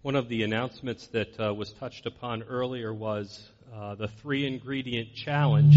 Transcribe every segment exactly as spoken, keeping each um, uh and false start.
One of the announcements that uh, was touched upon earlier was uh, the three-ingredient challenge.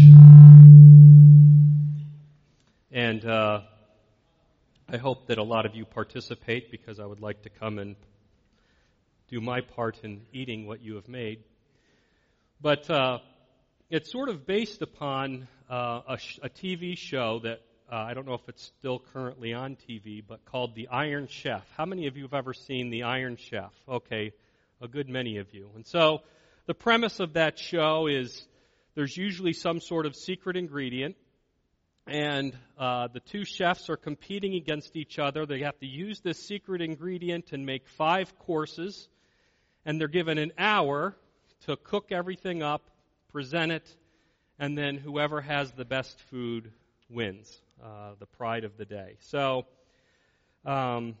And uh, I hope that a lot of you participate because I would like to come and do my part in eating what you have made. But uh, it's sort of based upon uh, a, sh- a T V show that uh, I don't know if it's still currently on T V, but called The Iron Chef. How many of you have ever seen The Iron Chef? Okay, a good many of you. And so the premise of that show is there's usually some sort of secret ingredient, and uh, the two chefs are competing against each other. They have to use this secret ingredient and make five courses, and they're given an hour to cook everything up, present it, and then whoever has the best food wins, uh, the pride of the day. So, um,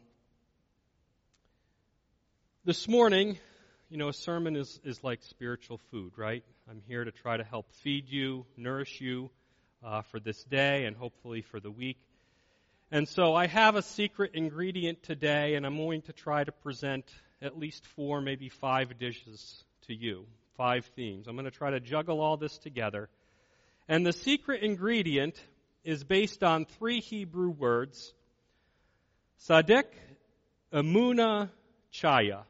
this morning, you know, a sermon is, is like spiritual food, right? I'm here to try to help feed you, nourish you uh, for this day and hopefully for the week. And so I have a secret ingredient today, and I'm going to try to present at least four, maybe five dishes to you, five themes. I'm going to try to juggle all this together. And the secret ingredient is based on three Hebrew words, Sadik, Emunah, Chaya.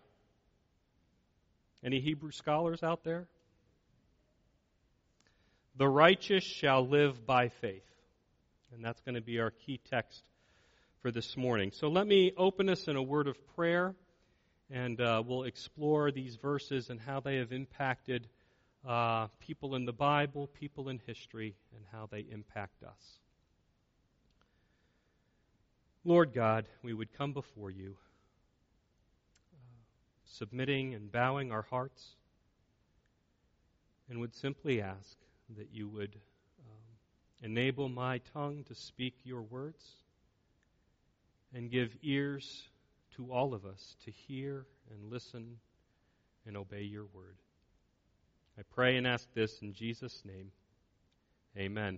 Any Hebrew scholars out there? The righteous shall live by faith. And that's going to be our key text for this morning. So let me open us in a word of prayer, and uh, we'll explore these verses and how they have impacted uh, people in the Bible, people in history, and how they impact us. Lord God, we would come before you, uh, submitting and bowing our hearts, and would simply ask that you would um, enable my tongue to speak your words and give ears to all of us to hear and listen and obey your word. I pray and ask this in Jesus' name. Amen.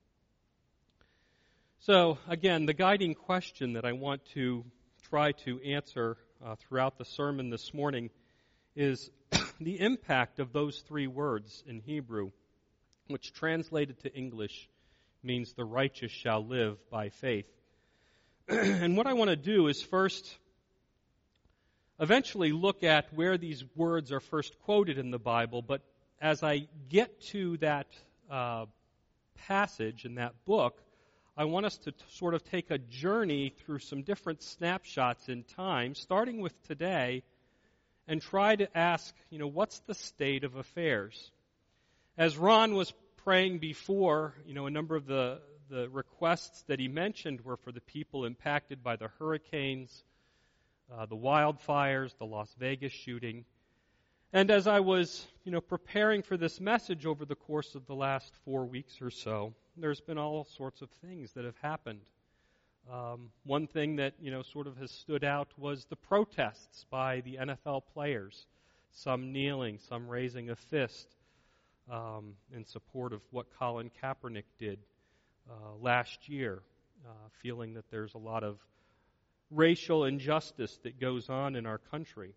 So, again, the guiding question that I want to try to answer uh, throughout the sermon this morning is the impact of those three words in Hebrew, which translated to English means the righteous shall live by faith. And what I want to do is first eventually look at where these words are first quoted in the Bible, but as I get to that uh, passage in that book, I want us to t- sort of take a journey through some different snapshots in time, starting with today, and try to ask, you know, what's the state of affairs? As Ron was praying before, you know, a number of the, the requests that he mentioned were for the people impacted by the hurricanes, uh, the wildfires, the Las Vegas shooting. And as I was, you know, preparing for this message over the course of the last four weeks or so, there's been all sorts of things that have happened. Um, one thing that, you know, sort of has stood out was the protests by the N F L players, some kneeling, some raising a fist um, in support of what Colin Kaepernick did uh, last year, uh, feeling that there's a lot of racial injustice that goes on in our country.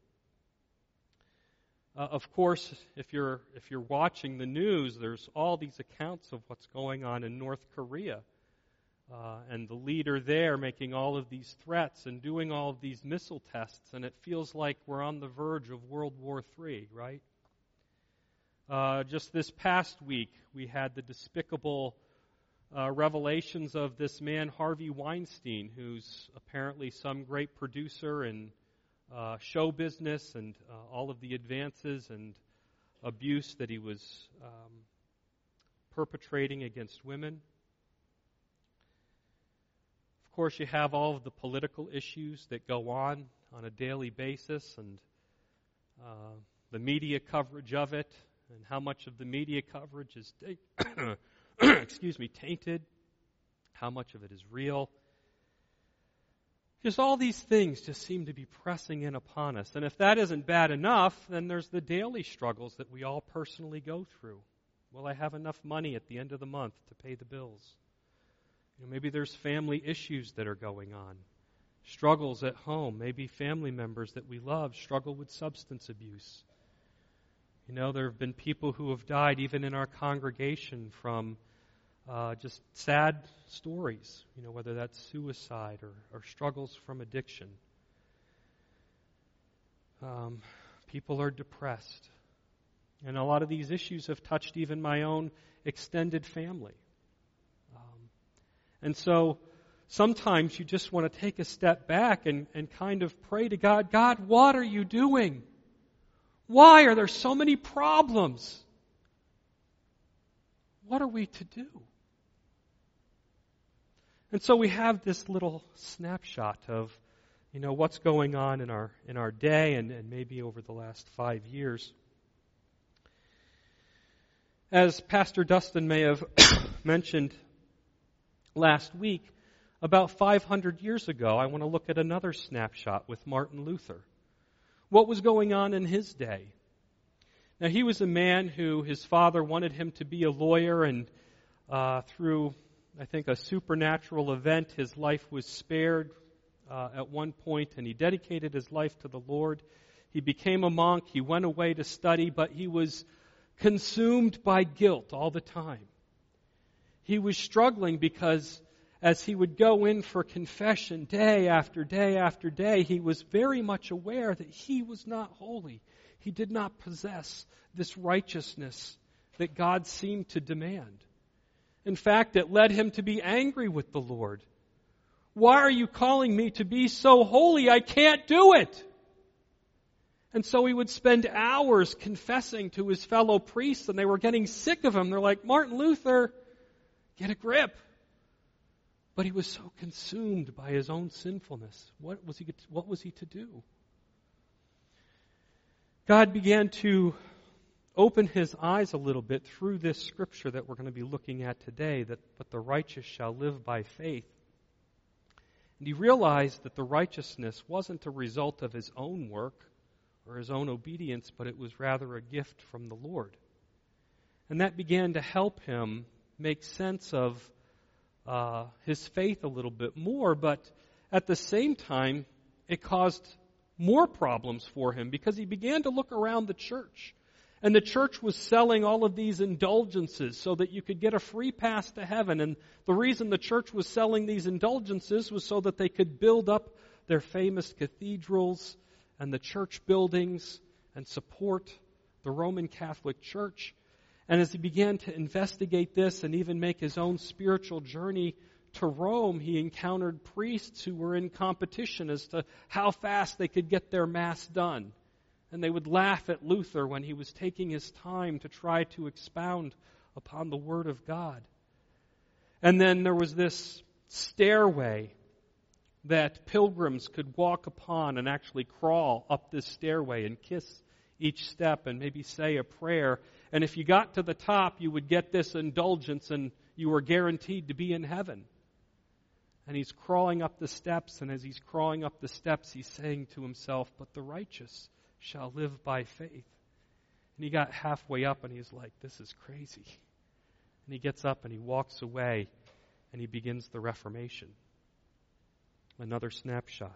Uh, of course, if you're if you're watching the news, there's all these accounts of what's going on in North Korea, uh, and the leader there making all of these threats and doing all of these missile tests, and it feels like we're on the verge of World War Three, right? Uh, just this past week, we had the despicable uh, revelations of this man, Harvey Weinstein, who's apparently some great producer and Uh, show business and uh, all of the advances and abuse that he was um, perpetrating against women. Of course, you have all of the political issues that go on on a daily basis and uh, the media coverage of it and how much of the media coverage is, ta- excuse me, tainted, how much of it is real. Because all these things just seem to be pressing in upon us. And if that isn't bad enough, then there's the daily struggles that we all personally go through. Will I have enough money at the end of the month to pay the bills? You know, maybe there's family issues that are going on. struggles at home. Maybe family members that we love struggle with substance abuse. You know, there have been people who have died even in our congregation from uh, just sad stories, you know, whether that's suicide or, or struggles from addiction. Um, people are depressed. And a lot of these issues have touched even my own extended family. Um, and so sometimes you just want to take a step back and, and kind of pray to God, God, what are you doing? Why are there so many problems? What are we to do? And so we have this little snapshot of, you know, what's going on in our in our day and, and maybe over the last five years. As Pastor Dustin may have mentioned last week, about five hundred years ago, I want to look at another snapshot with Martin Luther. What was going on in his day? Now, he was a man who his father wanted him to be a lawyer, and uh, through, I think, a supernatural event, his life was spared uh, at one point, and he dedicated his life to the Lord. He became a monk. He went away to study, but he was consumed by guilt all the time. He was struggling because as he would go in for confession day after day after day, he was very much aware that he was not holy. He did not possess this righteousness that God seemed to demand. In fact, it led him to be angry with the Lord. Why are you calling me to be so holy? I can't do it. And so he would spend hours confessing to his fellow priests, and they were getting sick of him. They're like, Martin Luther, get a grip. But he was so consumed by his own sinfulness. What was he, what was he to do? God began to open his eyes a little bit through this scripture that we're going to be looking at today, that but the righteous shall live by faith. And he realized that the righteousness wasn't a result of his own work or his own obedience, but it was rather a gift from the Lord. And that began to help him make sense of uh, his faith a little bit more, but at the same time, it caused more problems for him because he began to look around the church. And the church was selling all of these indulgences so that you could get a free pass to heaven. And the reason the church was selling these indulgences was so that they could build up their famous cathedrals and the church buildings and support the Roman Catholic Church. And as he began to investigate this and even make his own spiritual journey to Rome, he encountered priests who were in competition as to how fast they could get their Mass done. And they would laugh at Luther when he was taking his time to try to expound upon the Word of God. And then there was this stairway that pilgrims could walk upon and actually crawl up this stairway and kiss each step and maybe say a prayer. And if you got to the top, you would get this indulgence and you were guaranteed to be in heaven. And he's crawling up the steps, and as he's crawling up the steps, he's saying to himself, but the righteous shall live by faith. And he got halfway up and he's like, this is crazy. And he gets up and he walks away and he begins the Reformation. Another snapshot.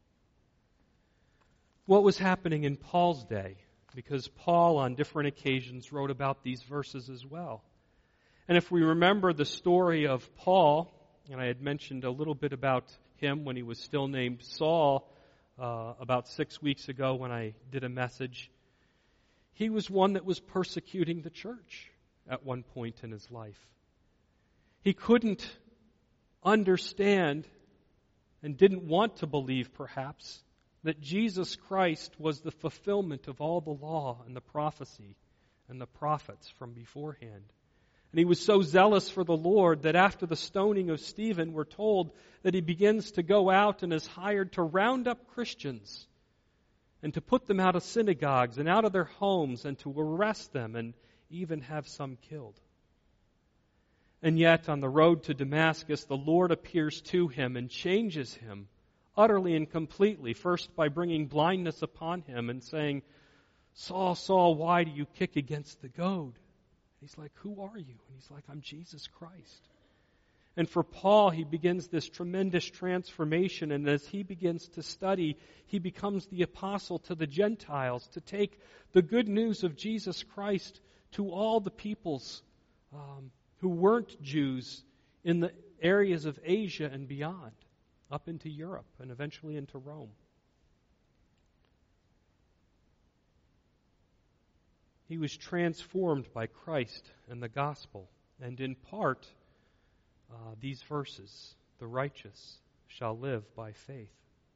What was happening in Paul's day? Because Paul on different occasions wrote about these verses as well. And if we remember the story of Paul, and I had mentioned a little bit about him when he was still named Saul, Uh, about six weeks ago when I did a message, he was one that was persecuting the church at one point in his life. He couldn't understand and didn't want to believe, perhaps, that Jesus Christ was the fulfillment of all the law and the prophecy and the prophets from beforehand. And he was so zealous for the Lord that after the stoning of Stephen, we're told that he begins to go out and is hired to round up Christians and to put them out of synagogues and out of their homes and to arrest them and even have some killed. And yet, on the road to Damascus, the Lord appears to him and changes him utterly and completely, first by bringing blindness upon him and saying, Saul, Saul, why do you kick against the goad? He's like, who are you? And he's like, I'm Jesus Christ. And for Paul, he begins this tremendous transformation, and as he begins to study, he becomes the apostle to the Gentiles, to take the good news of Jesus Christ to all the peoples um, who weren't Jews in the areas of Asia and beyond, up into Europe and eventually into Rome. He was transformed by Christ and the gospel, and in part, uh, these verses, the righteous shall live by faith.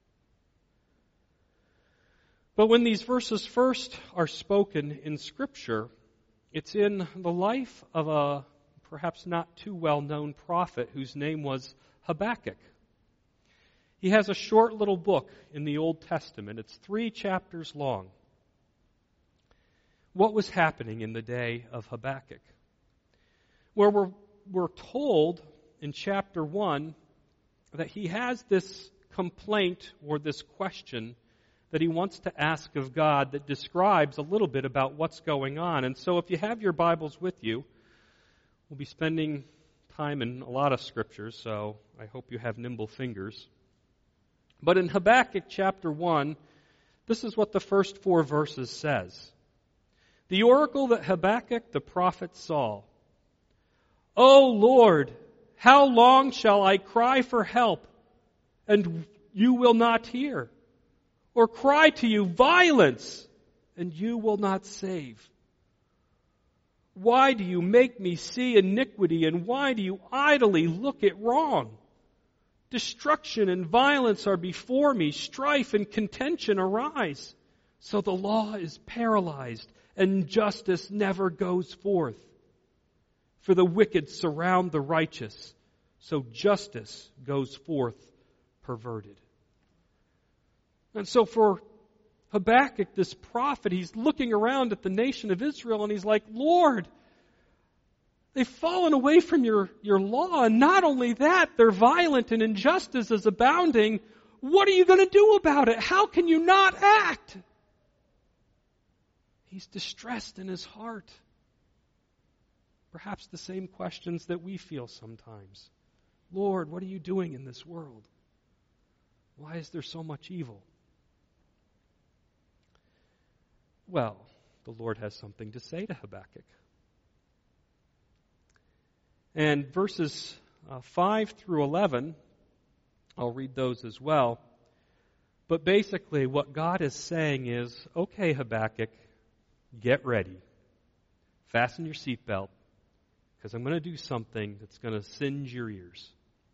But when these verses first are spoken in Scripture, it's in the life of a perhaps not too well-known prophet whose name was Habakkuk. He has a short little book in the Old Testament. It's three chapters long. What was happening in the day of Habakkuk? Where we're, we're told in chapter one that he has this complaint or this question that he wants to ask of God that describes a little bit about what's going on. And so if you have your Bibles with you, we'll be spending time in a lot of scriptures, so I hope you have nimble fingers. But in Habakkuk chapter one, this is what the first four verses says. The oracle that Habakkuk the prophet saw. O Lord, how long shall I cry for help, and you will not hear? Or cry to you violence, and you will not save? Why do you make me see iniquity, and why do you idly look at wrong? Destruction and violence are before me, strife and contention arise. So the law is paralyzed, and justice never goes forth. For the wicked surround the righteous, so justice goes forth perverted. And so for Habakkuk, this prophet, he's looking around at the nation of Israel and he's like, Lord, they've fallen away from your, your law. And not only that, they're violent and injustice is abounding. What are you going to do about it? How can you not act? He's distressed in his heart. Perhaps the same questions that we feel sometimes. Lord, what are you doing in this world? Why is there so much evil? Well, the Lord has something to say to Habakkuk. And verses uh, five through eleven, I'll read those as well. But basically what God is saying is, okay, Habakkuk, get ready. Fasten your seatbelt, because I'm going to do something that's going to singe your ears.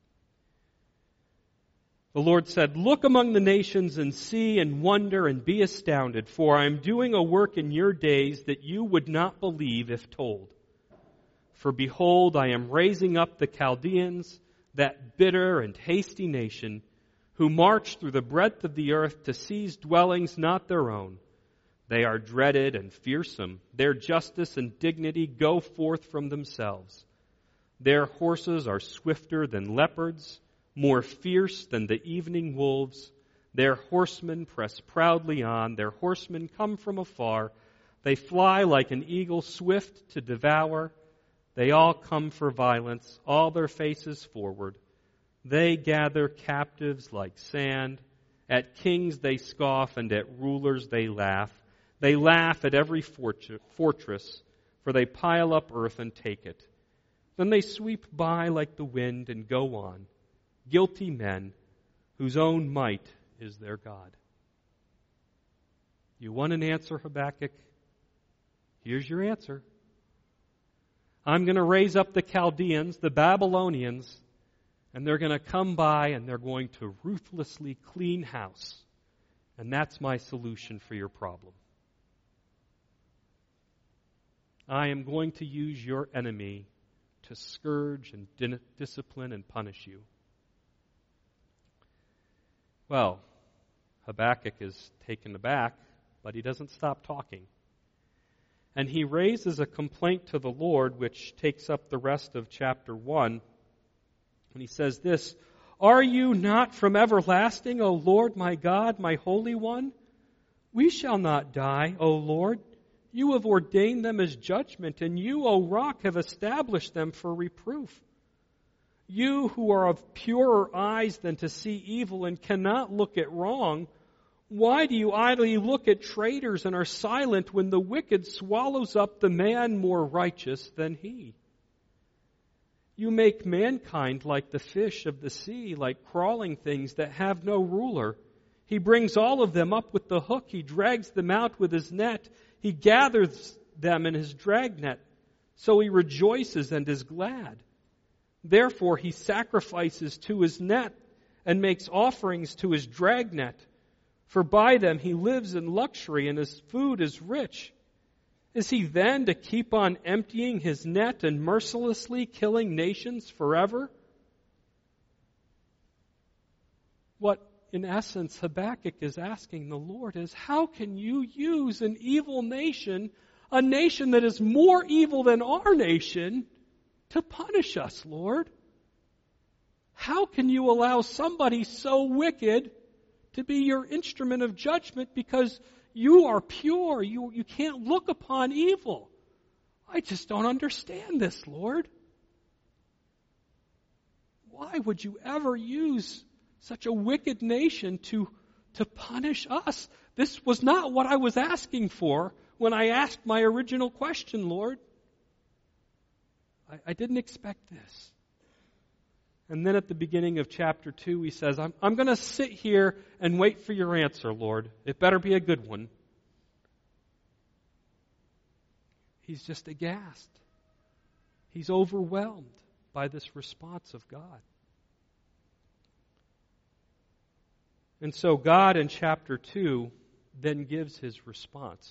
The Lord said, look among the nations and see and wonder and be astounded, for I am doing a work in your days that you would not believe if told. For behold, I am raising up the Chaldeans, that bitter and hasty nation, who march through the breadth of the earth to seize dwellings not their own. They are dreaded and fearsome. Their justice and dignity go forth from themselves. Their horses are swifter than leopards, more fierce than the evening wolves. Their horsemen press proudly on. Their horsemen come from afar. They fly like an eagle swift to devour. They all come for violence, all their faces forward. They gather captives like sand. At kings they scoff, and at rulers they laugh. They laugh at every fortress, for they pile up earth and take it. Then they sweep by like the wind and go on. Guilty men whose own might is their God. You want an answer, Habakkuk? Here's your answer. I'm going to raise up the Chaldeans, the Babylonians, and they're going to come by and they're going to ruthlessly clean house. And that's my solution for your problem. I am going to use your enemy to scourge and din- discipline and punish you. Well, Habakkuk is taken aback, but he doesn't stop talking. And he raises a complaint to the Lord, which takes up the rest of chapter one. And he says this, are you not from everlasting, O Lord, my God, my Holy One? We shall not die, O Lord. You have ordained them as judgment, and you, O Rock, have established them for reproof. You who are of purer eyes than to see evil and cannot look at wrong, why do you idly look at traitors and are silent when the wicked swallows up the man more righteous than he? You make mankind like the fish of the sea, like crawling things that have no ruler. He brings all of them up with the hook. He drags them out with his net. He gathers them in his dragnet. So he rejoices and is glad. Therefore he sacrifices to his net and makes offerings to his dragnet. For by them he lives in luxury and his food is rich. Is he then to keep on emptying his net and mercilessly killing nations forever? What, in essence, Habakkuk is asking the Lord is, how can you use an evil nation, a nation that is more evil than our nation, to punish us, Lord? How can you allow somebody so wicked to be your instrument of judgment because you are pure? You, you can't look upon evil. I just don't understand this, Lord. Why would you ever use such a wicked nation to, to punish us? This was not what I was asking for when I asked my original question, Lord. I, I didn't expect this. And then at the beginning of chapter two, he says, I'm, I'm going to sit here and wait for your answer, Lord. It better be a good one. He's just aghast. He's overwhelmed by this response of God. And so God in chapter two then gives his response.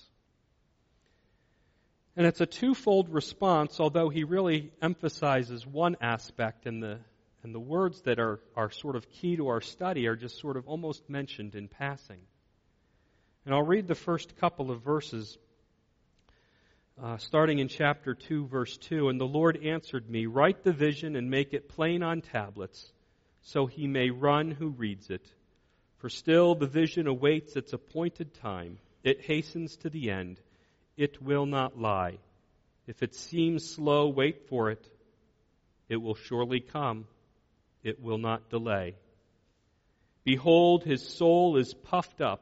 And it's a twofold response, although he really emphasizes one aspect, and the and the words that are, are sort of key to our study are just sort of almost mentioned in passing. And I'll read the first couple of verses, uh, starting in chapter two, verse two. And the Lord answered me, write the vision and make it plain on tablets, so he may run who reads it. For still the vision awaits its appointed time. It hastens to the end. It will not lie. If it seems slow, wait for it. It will surely come. It will not delay. Behold, his soul is puffed up.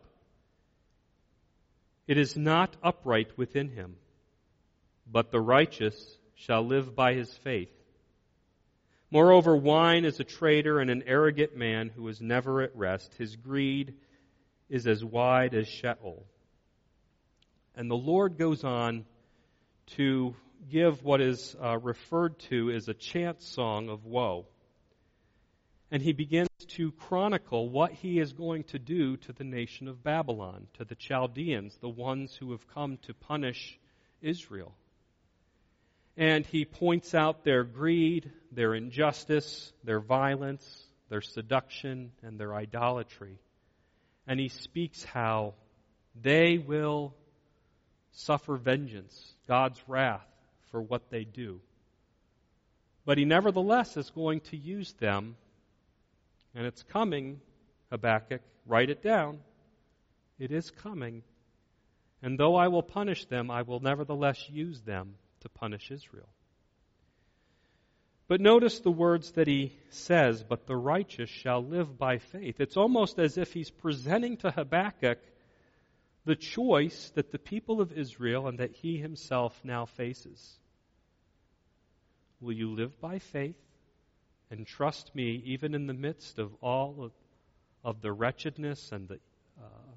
It is not upright within him. But the righteous shall live by his faith. Moreover, wine is a traitor and an arrogant man who is never at rest. His greed is as wide as Sheol. And the Lord goes on to give what is uh, referred to as a chant song of woe. And he begins to chronicle what he is going to do to the nation of Babylon, to the Chaldeans, the ones who have come to punish Israel. And he points out their greed, their injustice, their violence, their seduction, and their idolatry. And he speaks how they will suffer vengeance, God's wrath, for what they do. But he nevertheless is going to use them, and it's coming, Habakkuk, write it down. It is coming. And though I will punish them, I will nevertheless use them to punish Israel. But notice the words that he says, but the righteous shall live by faith. It's almost as if he's presenting to Habakkuk the choice that the people of Israel and that he himself now faces. Will you live by faith and trust me even in the midst of all of, of the wretchedness and the uh,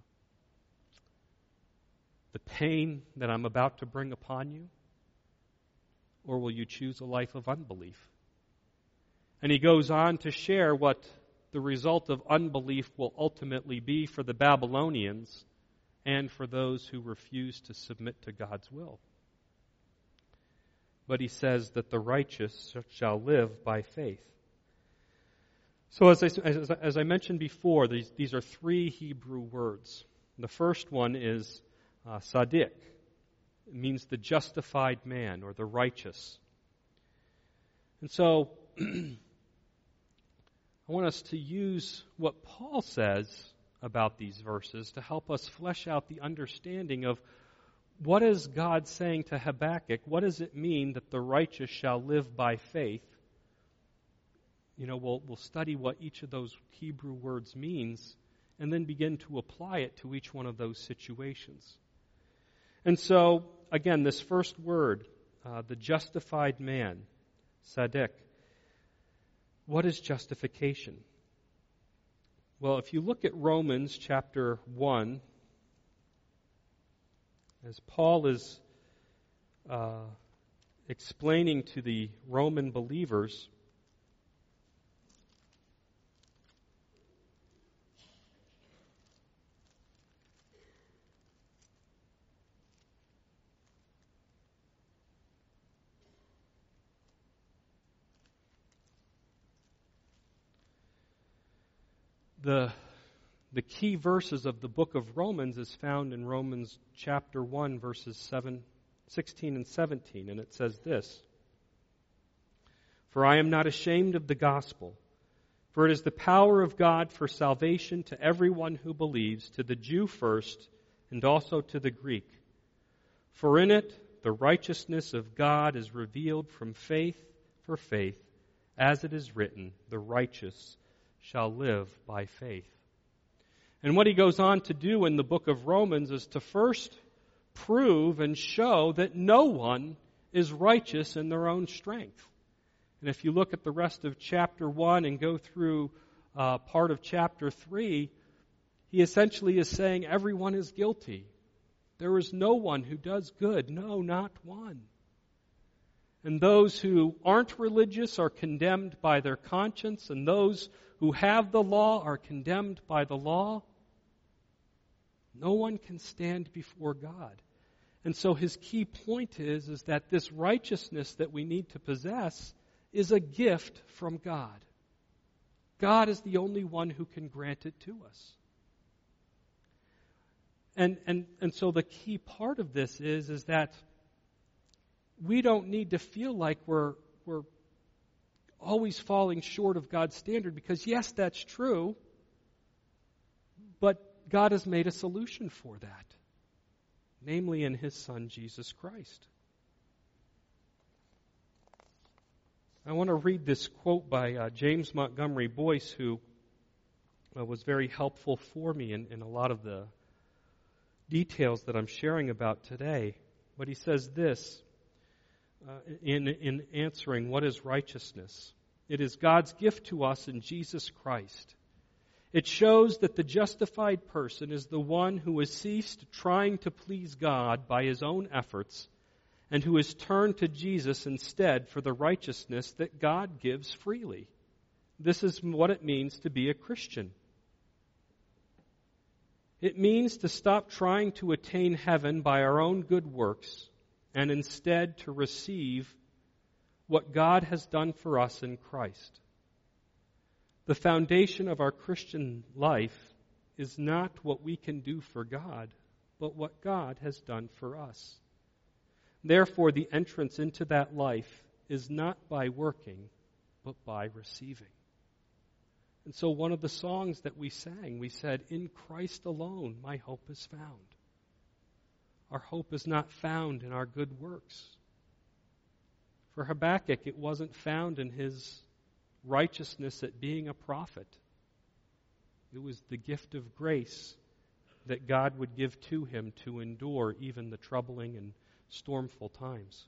the pain that I'm about to bring upon you? Or will you choose a life of unbelief? And he goes on to share what the result of unbelief will ultimately be for the Babylonians and for those who refuse to submit to God's will. But he says that the righteous shall live by faith. So as I, as, as I mentioned before, these, these are three Hebrew words. The first one is uh, Sadiq. It means the justified man or the righteous. And so I want us to use what Paul says about these verses to help us flesh out the understanding of what is God saying to Habakkuk. What does it mean that the righteous shall live by faith? you know, we'll, we'll study what each of those Hebrew words means and then begin to apply it to each one of those situations. And so, again, this first word, uh, the justified man, Tzaddik. What is justification? Well, if you look at Romans chapter one, as Paul is uh, explaining to the Roman believers, The, the key verses of the book of Romans is found in Romans chapter one, verses seven, sixteen and seventeen, and it says this: "For I am not ashamed of the gospel, for it is the power of God for salvation to everyone who believes, to the Jew first, and also to the Greek. For in it the righteousness of God is revealed from faith for faith, as it is written, the righteous shall live by faith." And what he goes on to do in the book of Romans is to first prove and show that no one is righteous in their own strength. And if you look at the rest of chapter one and go through uh, part of chapter three, he essentially is saying everyone is guilty. There is no one who does good, no, not one. And those who aren't religious are condemned by their conscience, and those who have the law are condemned by the law. No one can stand before God. And so his key point is, is that this righteousness that we need to possess is a gift from God. God is the only one who can grant it to us. And, and, and so the key part of this is, is that we don't need to feel like we're, we're always falling short of God's standard, because yes, that's true, but God has made a solution for that, namely in His Son, Jesus Christ. I want to read this quote by uh, James Montgomery Boyce, who uh, was very helpful for me in, in a lot of the details that I'm sharing about today. But he says this, Uh, in, in answering what is righteousness. It is God's gift to us in Jesus Christ. It shows that the justified person is the one who has ceased trying to please God by his own efforts and who has turned to Jesus instead for the righteousness that God gives freely. This is what it means to be a Christian. It means to stop trying to attain heaven by our own good works and instead to receive what God has done for us in Christ. The foundation of our Christian life is not what we can do for God, but what God has done for us. Therefore, the entrance into that life is not by working, but by receiving. And so one of the songs that we sang, we said, "In Christ alone my hope is found." Our hope is not found in our good works. For Habakkuk, it wasn't found in his righteousness at being a prophet. It was the gift of grace that God would give to him to endure even the troubling and stormful times.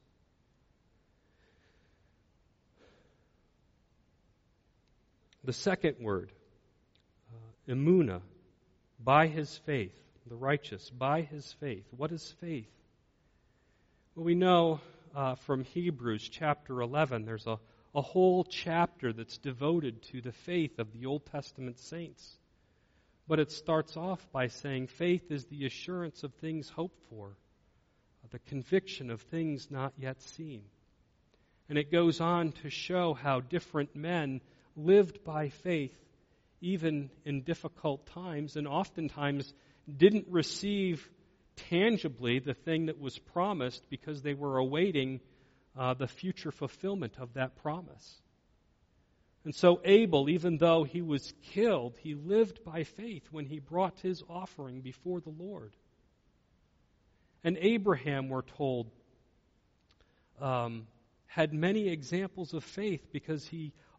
The second word, uh, emunah, by his faith. The righteous, by his faith. What is faith? Well, we know uh, from Hebrews chapter eleven, there's a, a whole chapter that's devoted to the faith of the Old Testament saints. But it starts off by saying faith is the assurance of things hoped for, the conviction of things not yet seen. And it goes on to show how different men lived by faith even in difficult times, and oftentimes didn't receive tangibly the thing that was promised because they were awaiting uh, the future fulfillment of that promise. And so Abel, even though he was killed, he lived by faith when he brought his offering before the Lord. And Abraham, we're told, um, had many examples of faith because he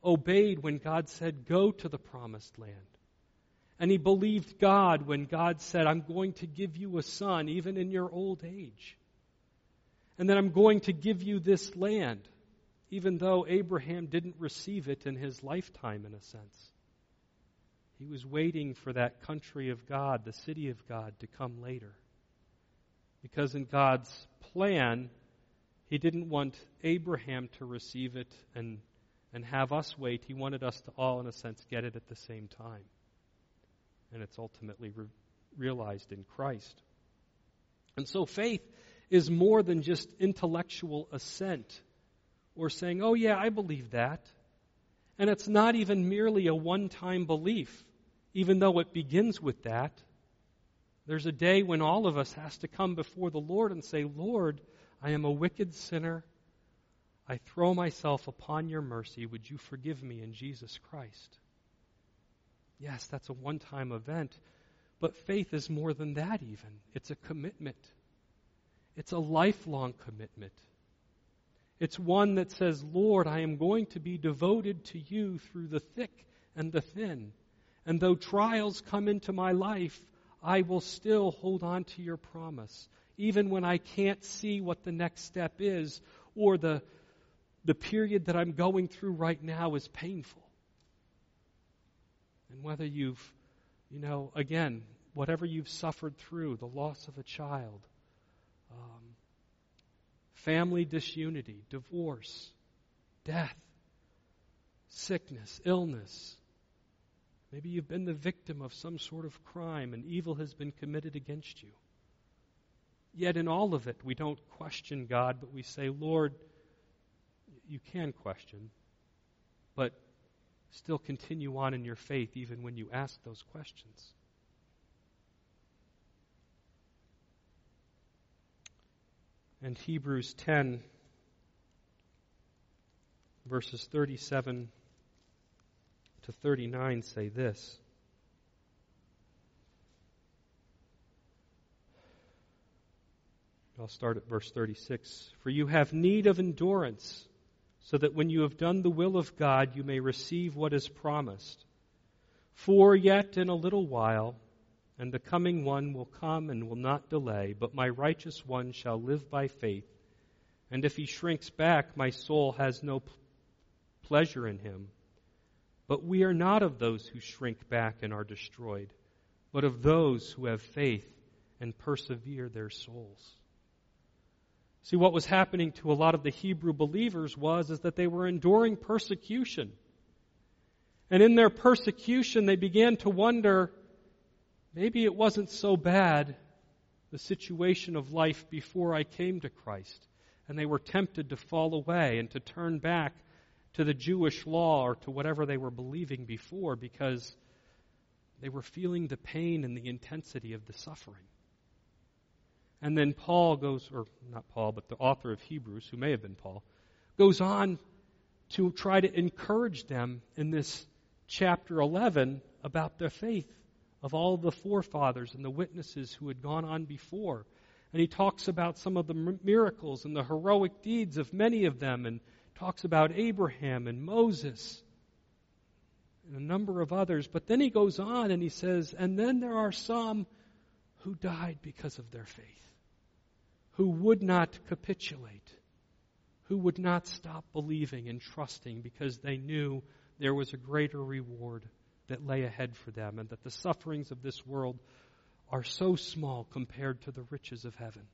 obeyed when God said, go to the promised land. And he believed God when God said, I'm going to give you a son even in your old age. And then I'm going to give you this land, even though Abraham didn't receive it in his lifetime, in a sense. He was waiting for that country of God, the city of God, to come later. Because in God's plan, he didn't want Abraham to receive it and, and have us wait. He wanted us to all, in a sense, get it at the same time. And it's ultimately re- realized in Christ. And so faith is more than just intellectual assent or saying, oh yeah, I believe that. And it's not even merely a one-time belief, even though it begins with that. There's a day when all of us has to come before the Lord and say, Lord, I am a wicked sinner. I throw myself upon your mercy. Would you forgive me in Jesus Christ? Yes, that's a one-time event, but faith is more than that even. It's a commitment. It's a lifelong commitment. It's one that says, Lord, I am going to be devoted to you through the thick and the thin. And though trials come into my life, I will still hold on to your promise, even when I can't see what the next step is or the, the period that I'm going through right now is painful. And whether you've, you know, again, whatever you've suffered through, the loss of a child, um, family disunity, divorce, death, sickness, illness. Maybe you've been the victim of some sort of crime and evil has been committed against you. Yet in all of it, we don't question God, but we say, Lord, you can question, but still continue on in your faith even when you ask those questions. And Hebrews ten, verses thirty-seven to thirty-nine say this. I'll start at verse thirty-six. For you have need of endurance, so that when you have done the will of God, you may receive what is promised. For yet in a little while, and the coming one will come and will not delay, but my righteous one shall live by faith. And if he shrinks back, my soul has no p- pleasure in him. But we are not of those who shrink back and are destroyed, but of those who have faith and persevere their souls. See, what was happening to a lot of the Hebrew believers was is that they were enduring persecution. And in their persecution, they began to wonder, maybe it wasn't so bad, the situation of life before I came to Christ. And they were tempted to fall away and to turn back to the Jewish law or to whatever they were believing before because they were feeling the pain and the intensity of the suffering. And then Paul goes, or not Paul, but the author of Hebrews, who may have been Paul, goes on to try to encourage them in this chapter eleven about their faith of all the forefathers and the witnesses who had gone on before. And he talks about some of the miracles and the heroic deeds of many of them, and talks about Abraham and Moses and a number of others. But then he goes on and he says, and then there are some who died because of their faith, who would not capitulate, who would not stop believing and trusting because they knew there was a greater reward that lay ahead for them and that the sufferings of this world are so small compared to the riches of heaven.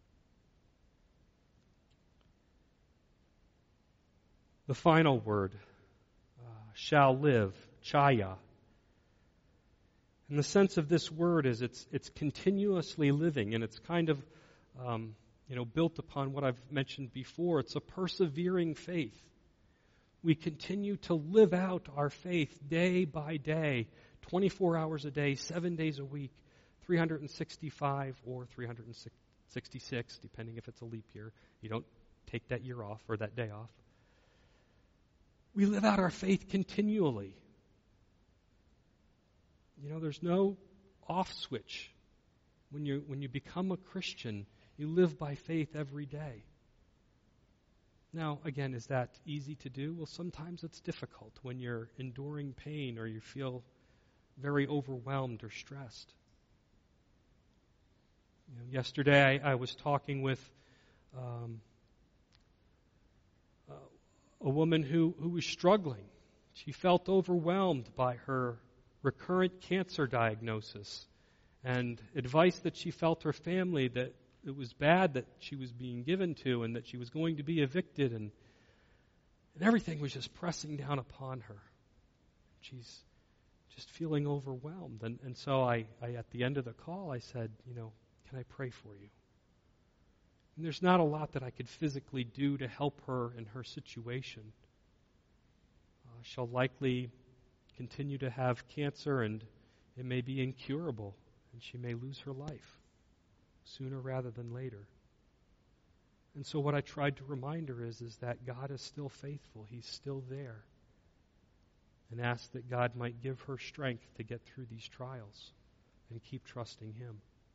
The final word, uh, shall live, chaya. And the sense of this word is it's it's continuously living, and it's kind of um, you know built upon what I've mentioned before. It's a persevering faith. We continue to live out our faith day by day, twenty-four hours a day, seven days a week, three hundred sixty-five or three hundred sixty-six, depending if it's a leap year. You don't take that year off or that day off. We live out our faith continually. You know, there's no off switch. When you when you become a Christian, you live by faith every day. Now, again, is that easy to do? Well, sometimes it's difficult when you're enduring pain or you feel very overwhelmed or stressed. You know, yesterday I, I was talking with um, uh, a woman who, who was struggling. She felt overwhelmed by her recurrent cancer diagnosis and advice that she felt her family that it was bad that she was being given to and that she was going to be evicted, and, and everything was just pressing down upon her. She's just feeling overwhelmed. And, and so I, I, at the end of the call, I said, you know, can I pray for you? And there's not a lot that I could physically do to help her in her situation. Uh, she'll likely continue to have cancer, and it may be incurable, and she may lose her life sooner rather than later. And so what I tried to remind her is, is that God is still faithful. He's still there. And ask that God might give her strength to get through these trials and keep trusting Him.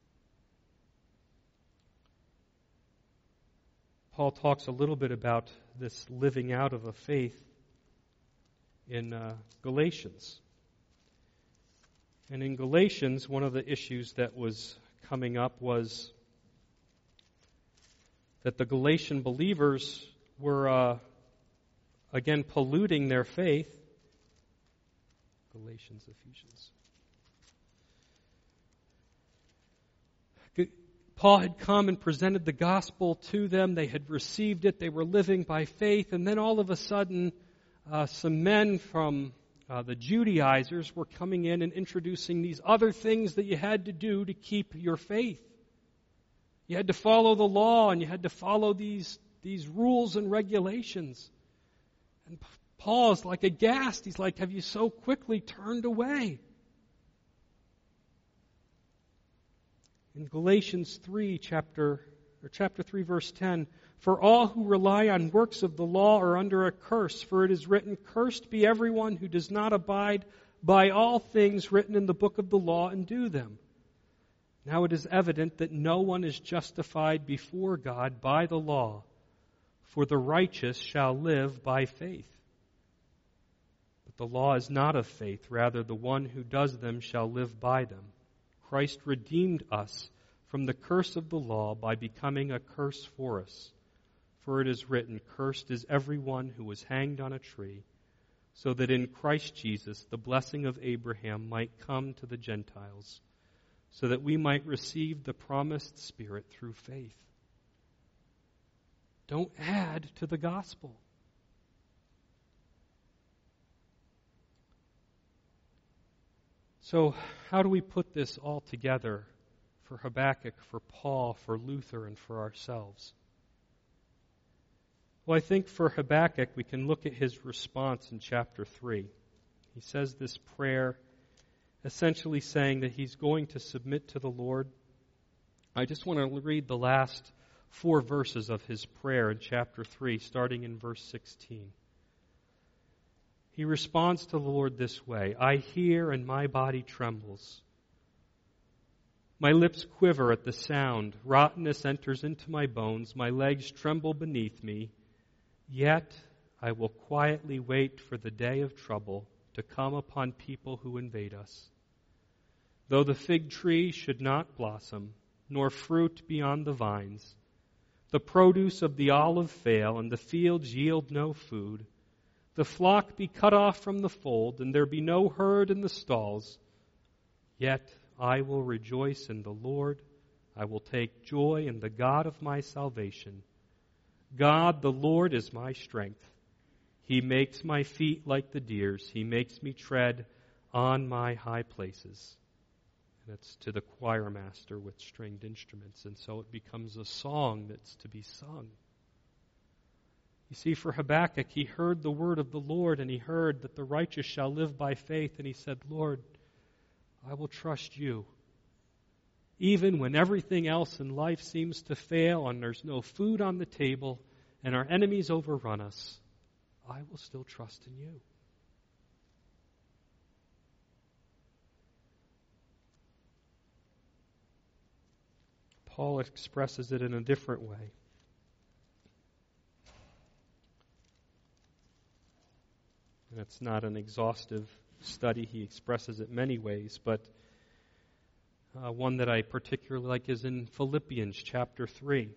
Paul talks a little bit about this living out of a faith in uh, Galatians. And in Galatians, one of the issues that was coming up was that the Galatian believers were, uh, again, polluting their faith. Galatians, Ephesians. Paul had come and presented the gospel to them. They had received it. They were living by faith. And then all of a sudden, uh, some men from uh, the Judaizers were coming in and introducing these other things that you had to do to keep your faith. You had to follow the law, and you had to follow these, these rules and regulations. And Paul is like aghast. He's like, have you so quickly turned away? In Galatians three, chapter or chapter three, verse ten, for all who rely on works of the law are under a curse, for it is written, cursed be everyone who does not abide by all things written in the book of the law and do them. Now it is evident that no one is justified before God by the law, for the righteous shall live by faith. But the law is not of faith, rather the one who does them shall live by them. Christ redeemed us from the curse of the law by becoming a curse for us. For it is written, cursed is everyone who was hanged on a tree, so that in Christ Jesus the blessing of Abraham might come to the Gentiles, so that we might receive the promised Spirit through faith. Don't add to the gospel. So how do we put this all together for Habakkuk, for Paul, for Luther, and for ourselves? Well, I think for Habakkuk, we can look at his response in chapter three. He says this prayer, essentially saying that he's going to submit to the Lord. I just want to read the last four verses of his prayer in chapter three, starting in verse sixteen. He responds to the Lord this way, I hear and my body trembles. My lips quiver at the sound. Rottenness enters into my bones. My legs tremble beneath me. Yet I will quietly wait for the day of trouble to come upon people who invade us. Though the fig tree should not blossom, nor fruit be on the vines, the produce of the olive fail, and the fields yield no food, the flock be cut off from the fold, and there be no herd in the stalls, yet I will rejoice in the Lord. I will take joy in the God of my salvation. God, the Lord, is my strength. He makes my feet like the deer's. He makes me tread on my high places. And it's to the choir master with stringed instruments. And so it becomes a song that's to be sung. You see, for Habakkuk, he heard the word of the Lord, and he heard that the righteous shall live by faith, and he said, Lord, I will trust you. Even when everything else in life seems to fail, and there's no food on the table, and our enemies overrun us, I will still trust in you. Paul expresses it in a different way. And it's not an exhaustive study. He expresses it many ways, but uh, one that I particularly like is in Philippians chapter three.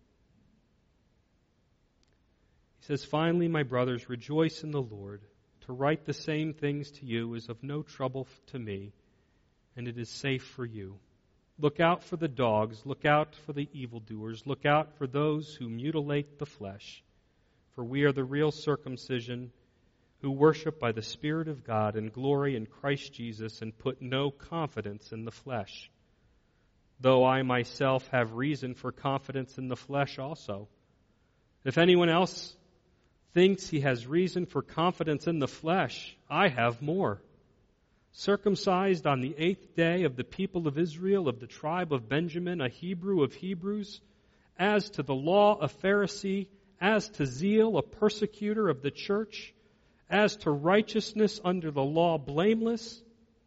He says, "Finally, my brothers, rejoice in the Lord. To write the same things to you is of no trouble to me, and it is safe for you. Look out for the dogs, look out for the evildoers, look out for those who mutilate the flesh. For we are the real circumcision, who worship by the Spirit of God and glory in Christ Jesus and put no confidence in the flesh. Though I myself have reason for confidence in the flesh also. If anyone else thinks he has reason for confidence in the flesh, I have more. Circumcised on the eighth day of the people of Israel, of the tribe of Benjamin, a Hebrew of Hebrews, as to the law, a Pharisee, as to zeal, a persecutor of the church, as to righteousness under the law, blameless.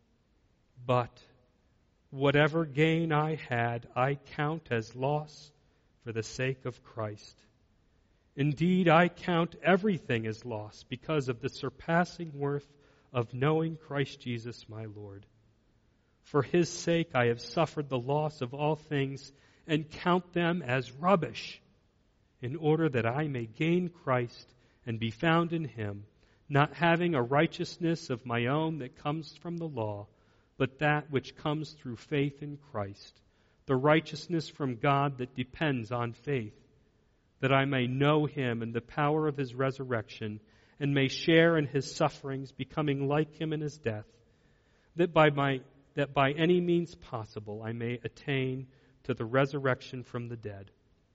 But whatever gain I had, I count as loss for the sake of Christ. Indeed, I count everything as loss because of the surpassing worth of knowing Christ Jesus my Lord. For His sake I have suffered the loss of all things and count them as rubbish, in order that I may gain Christ and be found in Him, not having a righteousness of my own that comes from the law, but that which comes through faith in Christ, the righteousness from God that depends on faith, that I may know Him and the power of His resurrection, and may share in His sufferings, becoming like Him in His death, that by my that by any means possible I may attain to the resurrection from the dead.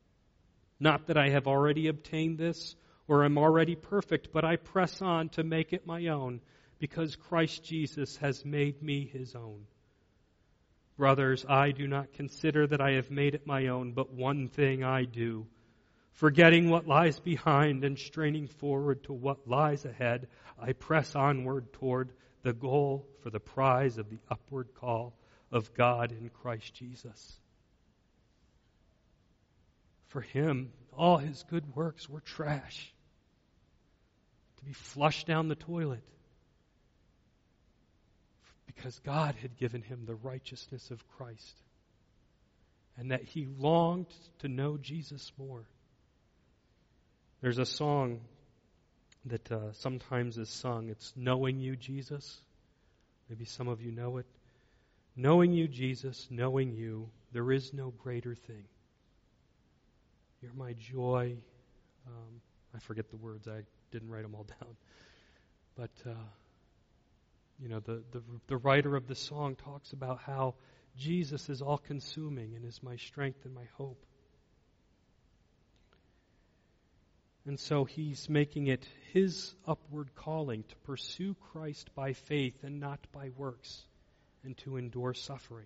Not that I have already obtained this, or am already perfect, but I press on to make it my own, because Christ Jesus has made me His own. Brothers, I do not consider that I have made it my own, but one thing I do, forgetting what lies behind and straining forward to what lies ahead, I press onward toward the goal for the prize of the upward call of God in Christ Jesus. For Him, all His good works were trash, to be flushed down the toilet, because God had given Him the righteousness of Christ, and that He longed to know Jesus more. There's a song that uh, sometimes is sung. It's Knowing You, Jesus. Maybe some of you know it. Knowing You, Jesus, knowing You, there is no greater thing. You're my joy. Um, I forget the words. I didn't write them all down. But, uh, you know, the, the, the writer of the song talks about how Jesus is all-consuming and is my strength and my hope. And so He's making it His upward calling to pursue Christ by faith and not by works, and to endure suffering.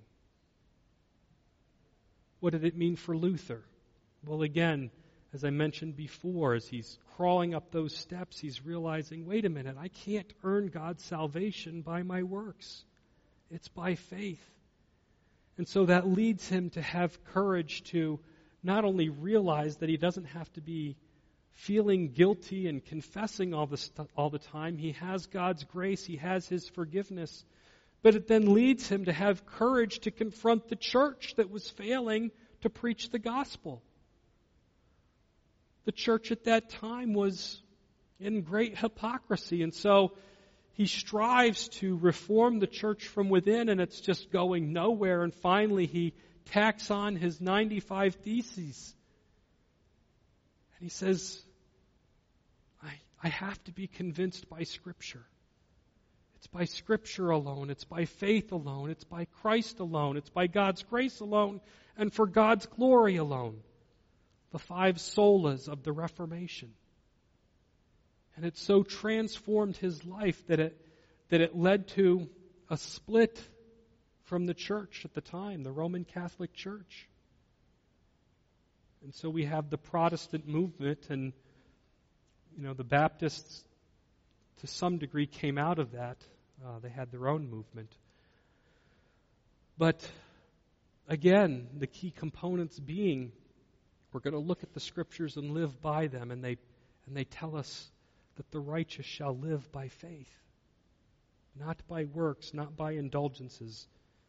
What did it mean for Luther? Well, again, as I mentioned before, as he's crawling up those steps, he's realizing, wait a minute, I can't earn God's salvation by my works. It's by faith. And so that leads him to have courage to not only realize that he doesn't have to be feeling guilty and confessing all the st- all the time. He has God's grace. He has His forgiveness. But it then leads him to have courage to confront the church that was failing to preach the gospel. The church at that time was in great hypocrisy, and so he strives to reform the church from within, and it's just going nowhere. And finally, he tacks on his ninety-five Theses. And he says, I, I have to be convinced by Scripture. It's by Scripture alone. It's by faith alone. It's by Christ alone. It's by God's grace alone and for God's glory alone. The five solas of the Reformation. And it so transformed his life that it that it led to a split from the church at the time, the Roman Catholic Church. And so we have the Protestant movement, and you know the Baptists, to some degree, came out of that. Uh, they had their own movement. But again, the key components being, we're going to look at the Scriptures and live by them, and they and they tell us that the righteous shall live by faith, not by works, not by indulgences.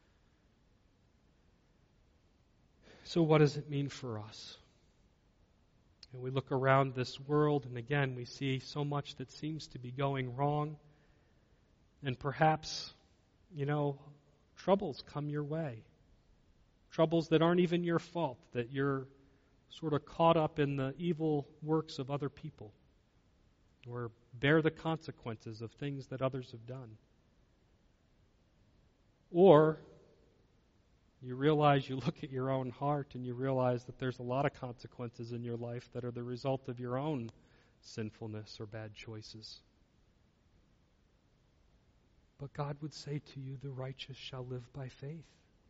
So what does it mean for us? And we look around this world, and again, we see so much that seems to be going wrong. And perhaps, you know, troubles come your way. Troubles that aren't even your fault, that you're sort of caught up in the evil works of other people, or bear the consequences of things that others have done. Or you realize, you look at your own heart and you realize that there's a lot of consequences in your life that are the result of your own sinfulness or bad choices. But God would say to you, the righteous shall live by faith.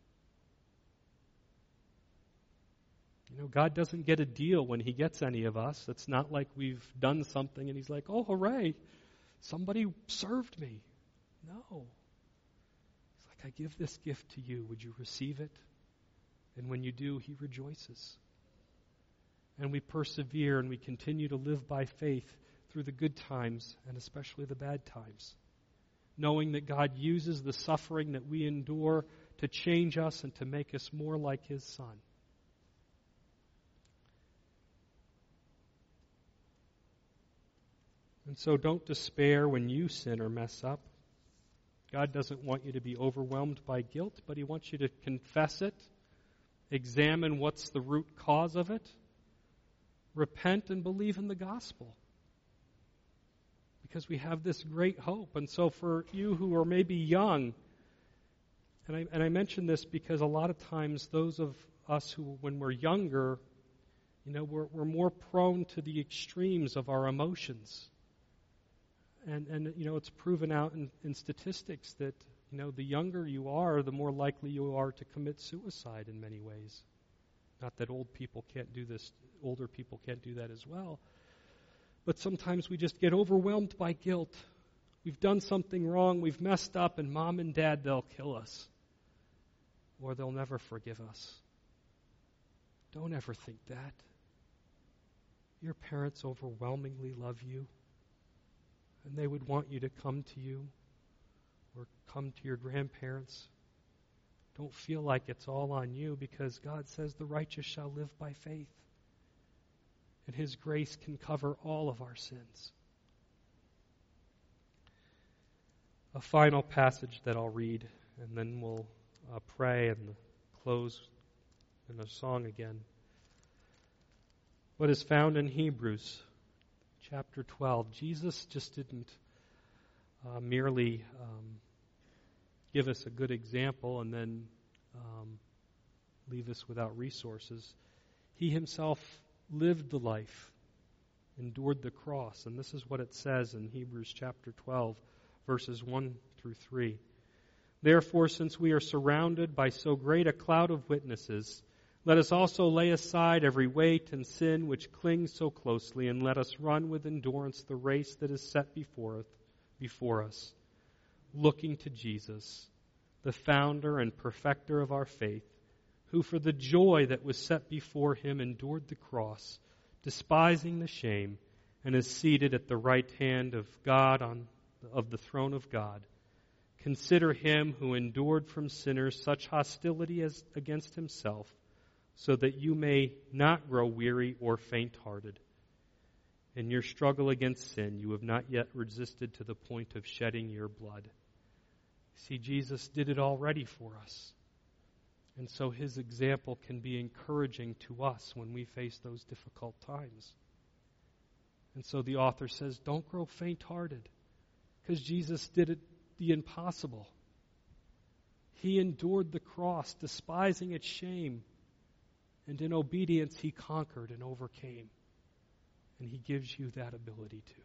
You know, God doesn't get a deal when He gets any of us. It's not like we've done something and He's like, oh, hooray, somebody served me. No. I give this gift to you. Would you receive it? And when you do, He rejoices. And we persevere and we continue to live by faith through the good times and especially the bad times, knowing that God uses the suffering that we endure to change us and to make us more like His Son. And so don't despair when you sin or mess up. God doesn't want you to be overwhelmed by guilt, but He wants you to confess it, examine what's the root cause of it, repent and believe in the gospel. Because we have this great hope. And so for you who are maybe young, and I, and I mention this because a lot of times those of us who, when we're younger, you know, we're, we're more prone to the extremes of our emotions. And, and you know, it's proven out in, in statistics that, you know, the younger you are, the more likely you are to commit suicide in many ways. Not that old people can't do this, older people can't do that as well. But sometimes we just get overwhelmed by guilt. We've done something wrong, we've messed up, and mom and dad, they'll kill us. Or they'll never forgive us. Don't ever think that. Your parents overwhelmingly love you. And they would want you to come to you or come to your grandparents. Don't feel like it's all on you, because God says the righteous shall live by faith. And His grace can cover all of our sins. A final passage that I'll read, and then we'll uh, pray and close in a song again. What is found in Hebrews chapter twelve. Jesus just didn't uh, merely um, give us a good example and then um, leave us without resources. He Himself lived the life, endured the cross. And this is what it says in Hebrews chapter twelve, verses one through three. Therefore, since we are surrounded by so great a cloud of witnesses, let us also lay aside every weight and sin which clings so closely, and let us run with endurance the race that is set before us, before us, looking to Jesus, the founder and perfecter of our faith, who for the joy that was set before Him endured the cross, despising the shame, and is seated at the right hand of God on of the throne of God. Consider Him who endured from sinners such hostility as against Himself, so that you may not grow weary or faint-hearted. In your struggle against sin, you have not yet resisted to the point of shedding your blood. See, Jesus did it already for us. And so His example can be encouraging to us when we face those difficult times. And so the author says, don't grow faint-hearted, because Jesus did it the impossible. He endured the cross, despising its shame. And in obedience, He conquered and overcame. And He gives you that ability too.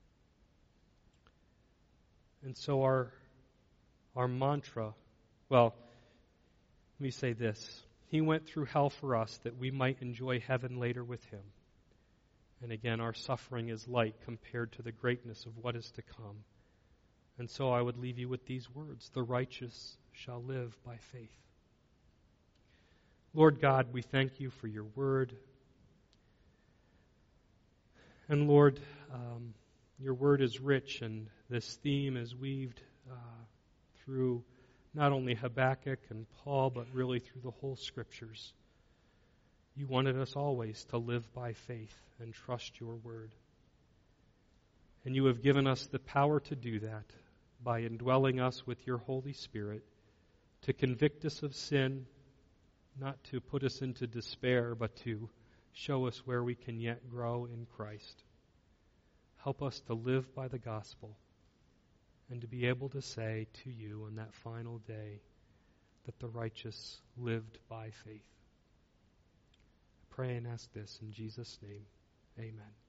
And so our, our mantra, well, let me say this. He went through hell for us that we might enjoy heaven later with Him. And again, our suffering is light compared to the greatness of what is to come. And so I would leave you with these words: the righteous shall live by faith. Lord God, we thank You for Your word. And Lord, um, Your word is rich, and this theme is weaved uh, through not only Habakkuk and Paul, but really through the whole Scriptures. You wanted us always to live by faith and trust your word. And you have given us the power to do that by indwelling us with your Holy Spirit, to convict us of sin, not to put us into despair, but to show us where we can yet grow in Christ. Help us to live by the gospel and to be able to say to you on that final day that the righteous lived by faith. I pray and ask this in Jesus' name. Amen.